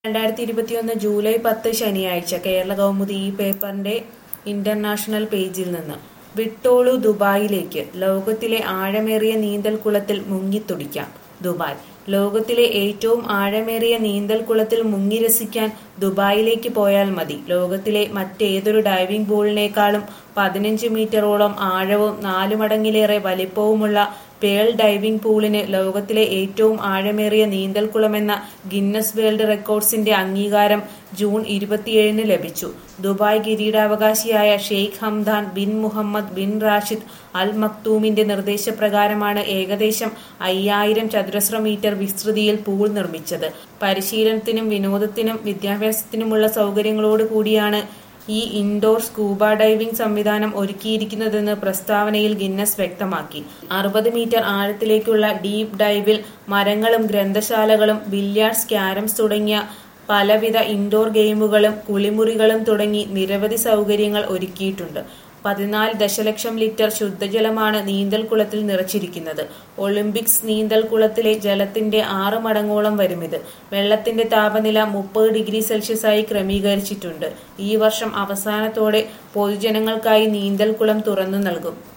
2021 July 10 ശനിയാഴ്ച കേരള കൗമുദി ഈ പേപ്പറിന്റെ ഇന്റർനാഷണൽ പേജിൽ നിന്ന് വിട്ടോളൂ ദുബായിലേക്ക് ലോകത്തിലെ ആഴമേറിയ നീന്തൽക്കുളത്തിൽ മുങ്ങിത്തുടിക്കാം. ദുബായ് ലോകത്തിലെ ഏറ്റവും ആഴമേറിയ നീന്തൽക്കുളത്തിൽ മുങ്ങിരസിക്കാൻ ദുബായിലേക്ക് പോയാൽ മതി. ലോകത്തിലെ മറ്റേതൊരു ഡൈവിംഗ് പൂളിനേക്കാളും 15 മീറ്ററോളം ആഴവും 4 മടങ്ങിലേറെ വലിപ്പവുമുള്ള പേൾ ഡൈവിംഗ് പൂളിന് ലോകത്തിലെ ഏറ്റവും ആഴമേറിയ നീന്തൽക്കുളമെന്ന ഗിന്നസ് വേൾഡ് റെക്കോർഡ്സിന്റെ അംഗീകാരം ജൂൺ 27 ലഭിച്ചു. ദുബായ് കിരീടാവകാശിയായ Sheikh Hamdan bin Mohammed bin Rashid Al മക്തൂമിന്റെ നിർദ്ദേശപ്രകാരമാണ് ഏകദേശം 5000 ചതുരശ്ര മീറ്റർ വിസ്തൃതിയിൽ പൂൾ നിർമ്മിച്ചത്. പരിശീലനത്തിനും വിനോദത്തിനും വിദ്യാഭ്യാസത്തിനുമുള്ള സൗകര്യങ്ങളോട് കൂടിയാണ് ഈ ഇൻഡോർ സ്കൂബ ഡൈവിംഗ് സംവിധാനം ഒരുക്കിയിരിക്കുന്നതെന്ന് പ്രസ്താവനയിൽ ഗിന്നസ് വ്യക്തമാക്കി. 60 മീറ്റർ ആഴത്തിലേക്കുള്ള ഡീപ് ഡൈവിൽ മരങ്ങളും ഗ്രന്ഥശാലകളും ബില്യാർഡ്സ്, ക്യാരംസ് തുടങ്ങിയ പലവിധ ഇൻഡോർ ഗെയിമുകളും കുളിമുറികളും തുടങ്ങി നിരവധി സൗകര്യങ്ങൾ ഒരുക്കിയിട്ടുണ്ട്. 14 ദശലക്ഷം ലിറ്റർ ശുദ്ധജലമാണ് നീന്തൽക്കുളത്തിൽ നിറച്ചിരിക്കുന്നത്. ഒളിമ്പിക്സ് നീന്തൽക്കുളത്തിലെ ജലത്തിന്റെ 6 മടങ്ങോളം വരുമിത്. വെള്ളത്തിന്റെ താപനില 30 ഡിഗ്രി സെൽഷ്യസായി ക്രമീകരിച്ചിട്ടുണ്ട്. ഈ വർഷം അവസാനത്തോടെ പൊതുജനങ്ങൾക്കായി നീന്തൽക്കുളം തുറന്നു നൽകും.